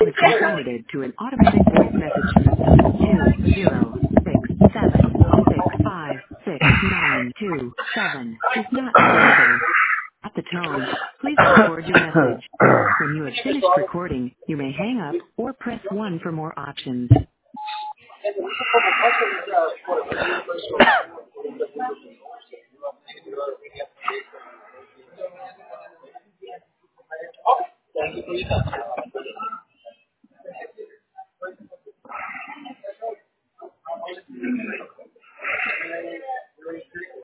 has been forwarded to an automatic voice message system. 206565927 is not available. At the tone, please record your message. When you have finished recording, you may hang up or press 1 for more options.